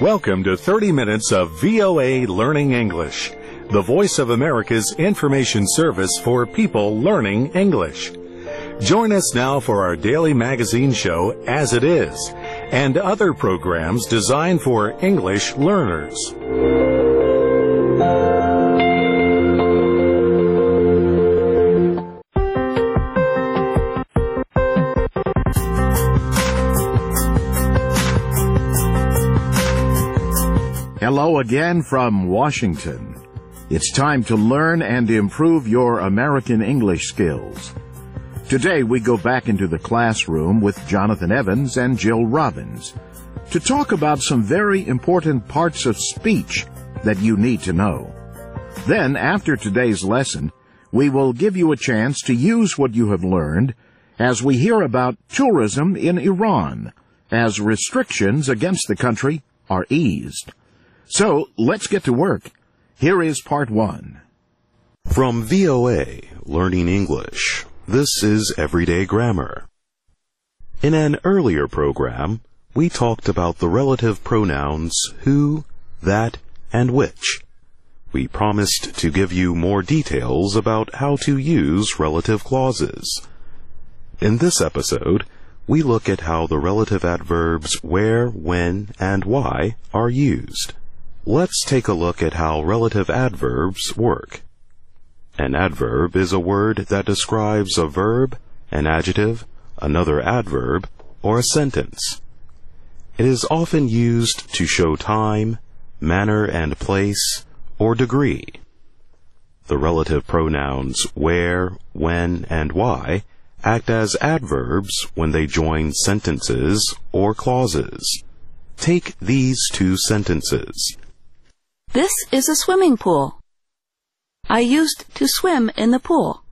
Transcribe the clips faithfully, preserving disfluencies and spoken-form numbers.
Welcome to thirty minutes of V O A Learning English, the voice of America's information service for people learning English. Join us now for our daily magazine show, As It Is, and other programs designed for English learners. Hello again from Washington. It's time to learn and improve your American English skills. Today we go back into the classroom with Jonathan Evans and Jill Robbins to talk about some very important parts of speech that you need to know. Then, after today's lesson, we will give you a chance to use what you have learned as we hear about tourism in Iran, as restrictions against the country are eased. So, let's get to work. Here is part one. From V O A Learning English, this is Everyday Grammar. In an earlier program, we talked about the relative pronouns who, that, and which. We promised to give you more details about how to use relative clauses. In this episode, we look at how the relative adverbs where, when, and why are used. Let's take a look at how relative adverbs work. An adverb is a word that describes a verb, an adjective, another adverb, or a sentence. It is often used to show time, manner and place, or degree. The relative pronouns where, when, and why act as adverbs when they join sentences or clauses. Take these two sentences. This is a swimming pool. I used to swim in the pool.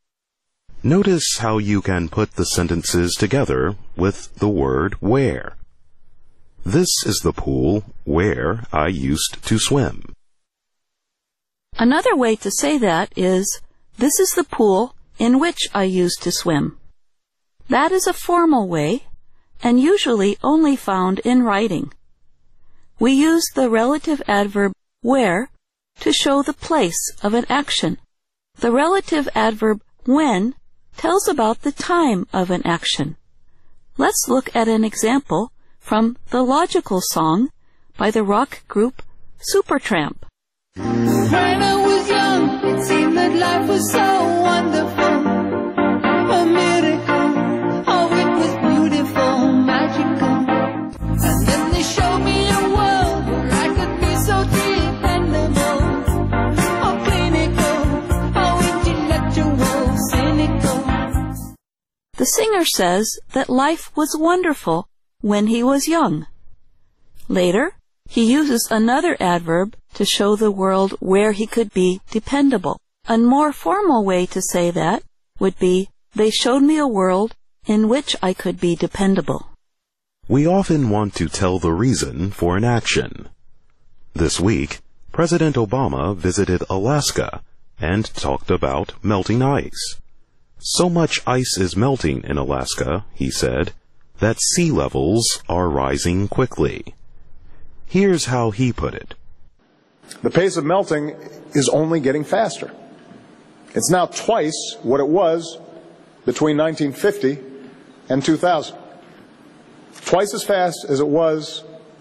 Notice how you can put the sentences together with the word where. This is the pool where I used to swim. Another way to say that is, this is the pool in which I used to swim. That is a formal way, and usually only found in writing. We use the relative adverb where to show the place of an action. The relative adverb when tells about the time of an action. Let's look at an example from the Logical Song by the rock group Supertramp. When I was young, it seemed that life was so wonderful, a miracle, oh it was beautiful, magical. And then they showed me a world where I could be so dependable, oh clinical, oh intellectual, cynical. The singer says that life was wonderful when he was young. Later, he uses another adverb to show the world where he could be dependable. A more formal way to say that would be, they showed me a world in which I could be dependable. We often want to tell the reason for an action. This week, President Obama visited Alaska and talked about melting ice. So much ice is melting in Alaska, he said, that sea levels are rising quickly. Here's how he put it. The pace of melting is only getting faster. It's now twice what it was between nineteen fifty and two thousand. Twice as fast as it was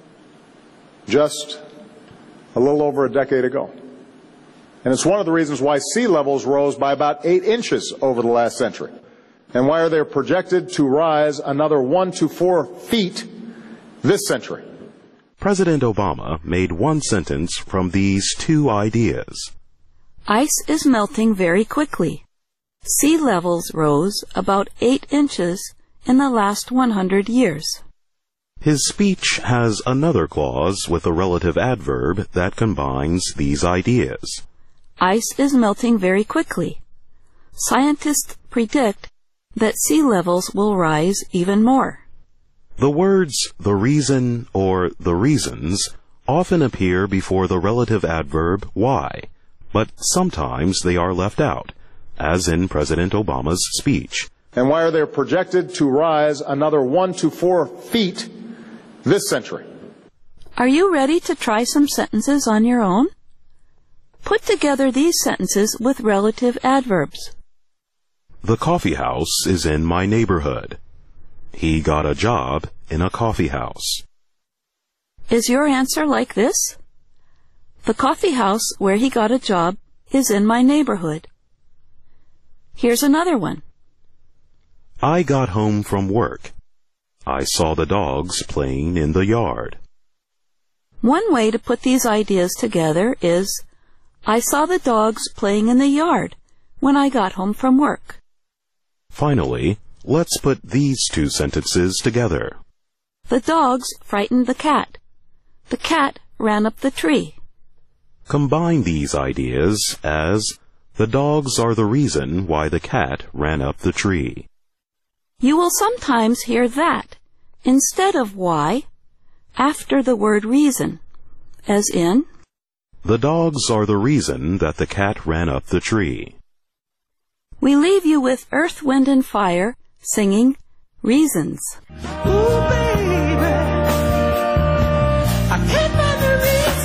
just a little over a decade ago. And it's one of the reasons why sea levels rose by about eight inches over the last century, and why they're projected to rise another one to four feet this century. President Obama made one sentence from these two ideas. Ice is melting very quickly. Sea levels rose about eight inches in the last one hundred years. His speech has another clause with a relative adverb that combines these ideas. Ice is melting very quickly. Scientists predict that sea levels will rise even more. The words the reason or the reasons often appear before the relative adverb why, but sometimes they are left out, as in President Obama's speech. And why are they projected to rise another one to four feet this century? Are you ready to try some sentences on your own? Put together these sentences with relative adverbs. The coffee house is in my neighborhood. He got a job in a coffee house. Is your answer like this? The coffee house where he got a job is in my neighborhood. Here's another one. I got home from work. I saw the dogs playing in the yard. One way to put these ideas together is, I saw the dogs playing in the yard when I got home from work. Finally, let's put these two sentences together. The dogs frightened the cat. The cat ran up the tree. Combine these ideas as, the dogs are the reason why the cat ran up the tree. You will sometimes hear that instead of why after the word reason, as in, the dogs are the reason that the cat ran up the tree. We leave you with Earth, Wind and Fire singing Reasons. Ooh, baby, I can't find the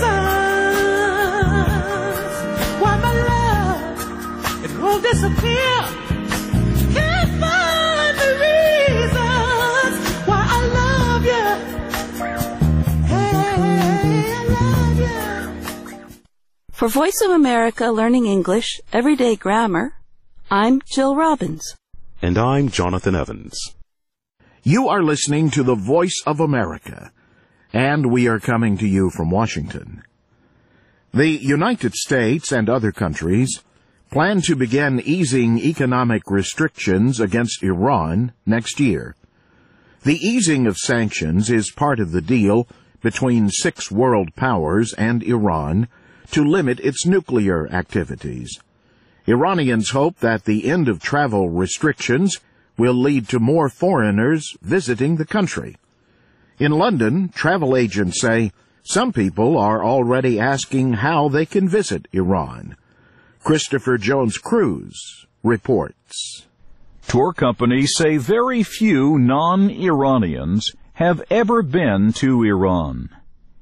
reasons why my love, it won't disappear. Can't find the reasons why I love you. Hey, I love you. For Voice of America Learning English Everyday Grammar, I'm Jill Robbins. And I'm Jonathan Evans. You are listening to the Voice of America, and we are coming to you from Washington. The United States and other countries plan to begin easing economic restrictions against Iran next year. The easing of sanctions is part of the deal between six world powers and Iran to limit its nuclear activities. Iranians hope that the end of travel restrictions will lead to more foreigners visiting the country. In London, travel agents say some people are already asking how they can visit Iran. Christopher Jones-Cruz reports. Tour companies say very few non-Iranians have ever been to Iran.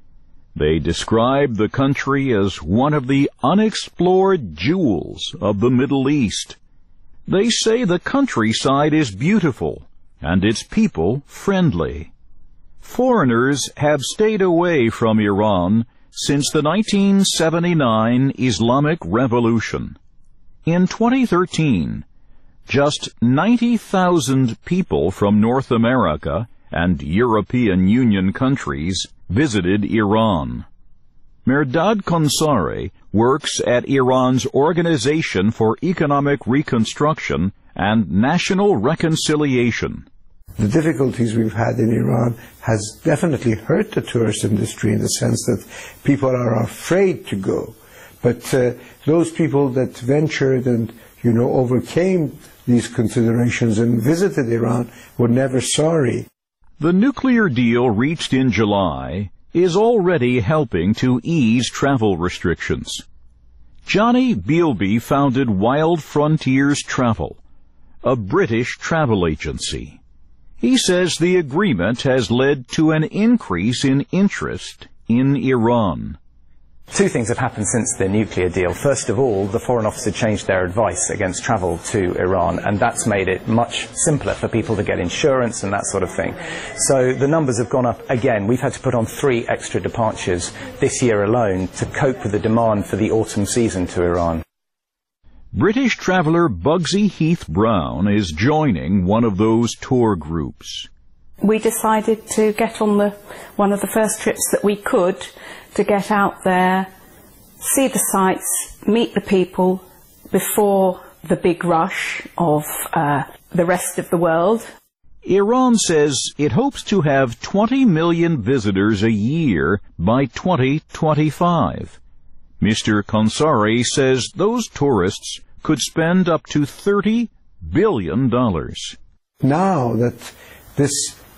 They describe the country as one of the unexplored jewels of the Middle East. They say the countryside is beautiful and its people friendly. Foreigners have stayed away from Iran since the nineteen seventy-nine Islamic Revolution. In twenty thirteen, just ninety thousand people from North America and European Union countries visited Iran. Mehrdad Konsari works at Iran's Organization for Economic Reconstruction and National Reconciliation. The difficulties we've had in Iran has definitely hurt the tourist industry in the sense that people are afraid to go. But uh, those people that ventured and, you know, overcame these considerations and visited Iran were never sorry. The nuclear deal reached in July is already helping to ease travel restrictions. Johnny Bealby founded Wild Frontiers Travel, a British travel agency. He says the agreement has led to an increase in interest in Iran. Two things have happened since the nuclear deal. First of all, the Foreign Office had changed their advice against travel to Iran, and that's made it much simpler for people to get insurance and that sort of thing. So the numbers have gone up again. We've had to put on three extra departures this year alone to cope with the demand for the autumn season to Iran. British traveller Bugsy Heath Brown is joining one of those tour groups. We decided to get on the one of the first trips that we could to get out there, see the sights, meet the people before the big rush of uh, the rest of the world. Iran says it hopes to have twenty million visitors a year by twenty twenty-five. Mister Konsari says those tourists could spend up to thirty billion dollars. Now that this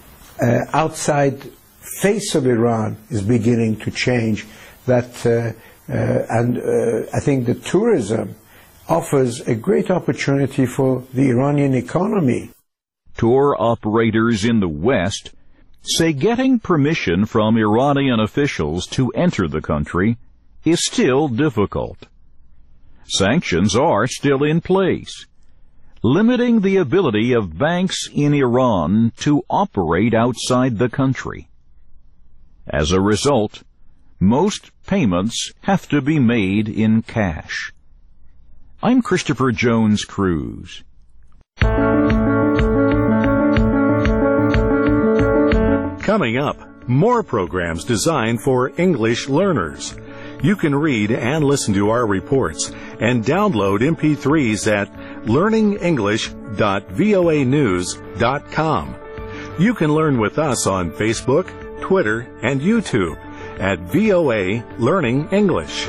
uh, outside face of Iran is beginning to change, that uh, uh, and uh, I think the tourism offers a great opportunity for the Iranian economy. Tour operators in the West say getting permission from Iranian officials to enter the country is still difficult. Sanctions are still in place, limiting the ability of banks in Iran to operate outside the country. As a result, most payments have to be made in cash. I'm Christopher Jones Cruz. Coming up, more programs designed for English learners. You can read and listen to our reports and download M P threes at learning english dot voa news dot com. You can learn with us on Facebook, Twitter, and YouTube at V O A Learning English.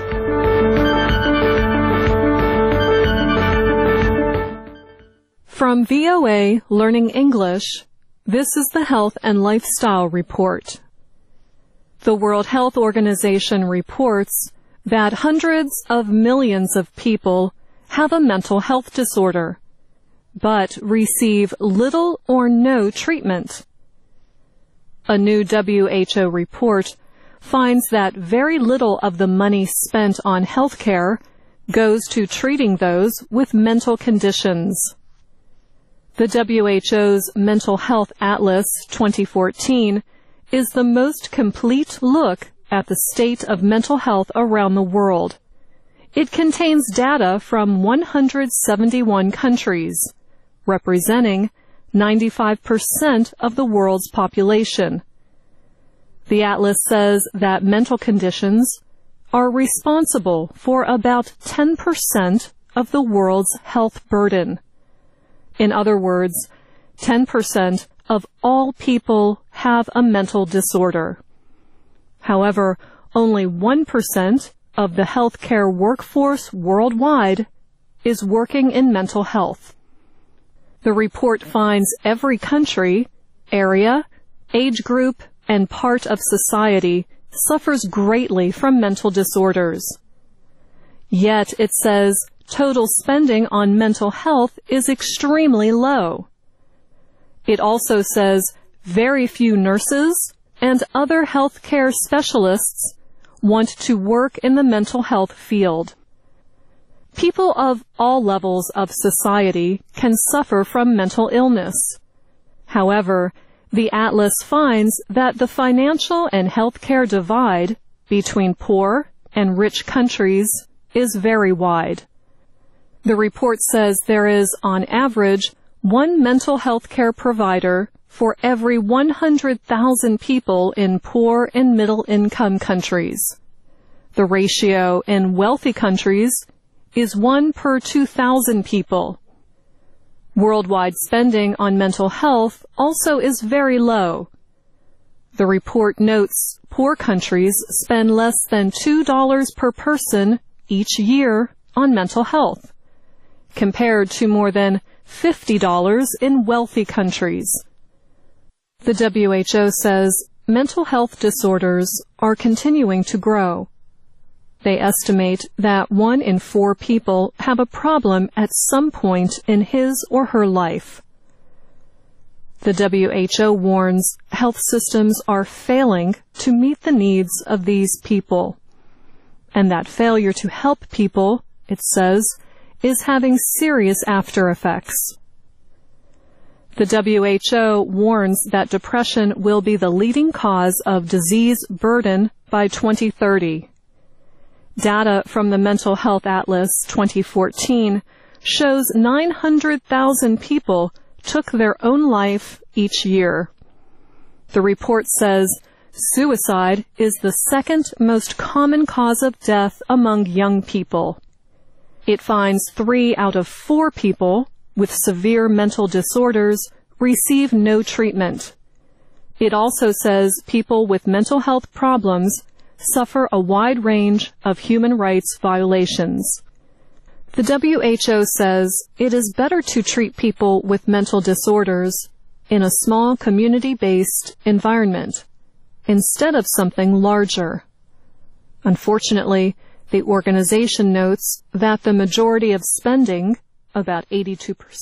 From V O A Learning English, this is the Health and Lifestyle Report. The World Health Organization reports that hundreds of millions of people have a mental health disorder, but receive little or no treatment. A new W H O report finds that very little of the money spent on health care goes to treating those with mental conditions. The W H O's Mental Health Atlas twenty fourteen is the most complete look at the state of mental health around the world. It contains data from one hundred seventy-one countries, representing ninety-five percent of the world's population. The atlas says that mental conditions are responsible for about ten percent of the world's health burden. In other words, ten percent of all people have a mental disorder. However, only one percent of the healthcare workforce worldwide is working in mental health. The report finds every country, area, age group, and part of society suffers greatly from mental disorders. Yet it says total spending on mental health is extremely low. It also says very few nurses and other healthcare specialists want to work in the mental health field. People of all levels of society can suffer from mental illness. However, the atlas finds that the financial and healthcare divide between poor and rich countries is very wide. The report says there is, on average, one mental health care provider for every one hundred thousand people in poor and middle-income countries. The ratio in wealthy countries is one per two thousand people. Worldwide spending on mental health also is very low. The report notes poor countries spend less than two dollars per person each year on mental health, compared to more than fifty dollars in wealthy countries. The W H O says mental health disorders are continuing to grow. They estimate that one in four people have a problem at some point in his or her life. The W H O warns health systems are failing to meet the needs of these people, and that failure to help people, it says, is having serious after effects. The W H O warns that depression will be the leading cause of disease burden by twenty thirty. Data from the Mental Health Atlas twenty fourteen shows nine hundred thousand people took their own life each year. The report says suicide is the second most common cause of death among young people. It finds three out of four people with severe mental disorders receive no treatment. It also says people with mental health problems suffer a wide range of human rights violations. The W H O says it is better to treat people with mental disorders in a small community-based environment instead of something larger. Unfortunately, the organization notes that the majority of spending, about eighty-two percent,